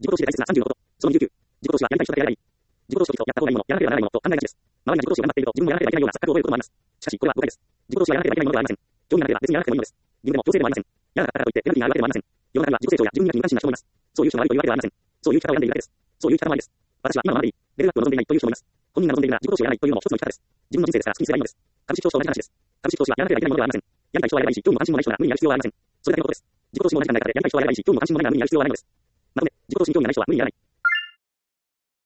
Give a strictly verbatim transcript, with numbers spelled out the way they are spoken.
自己投資で大切なさんじゅうのこと。そのにじゅうきゅう。自己投資はやりたい人だけやらない。自己投資を人とやった方がいいもの、やらなければならないものと考えがちです。周りが自己投資を頑張っていると自分もやらなければいけないような錯覚を覚えることもあります。しかし、これは誤解です。自己投資はやらなければいけないものではありません。興味がなければ別にやらなくてもいいのです。義務でも強制でもありません。やらなかったからといってペナルティがあるわけでもありません。世の中には自己成長や自分磨きに無関心な人もいます。そういう人が悪いというわけではありません。そういう生き方を選んでいるだけです。そういう生き方もありです。私は今のままでいい、レベルアップを望んでいないという人もいます。本人が望んでいるなら自己投資をやらないというのも一つの生き方です。自分の人生ですから好きにすればいいのです。株式投資と同じ話です。株式投資はやらなければいけないものではありません。やりたい人はやればいいし、興味も関心もない人が無理にやる必要はありません。それだけのことです。自己投資も同じ考え方で、やりたい人はやればいいし、興味も関心もないが無理にやる必要はないのです。まとめ、自己投資に興味がない人は無理にやらない。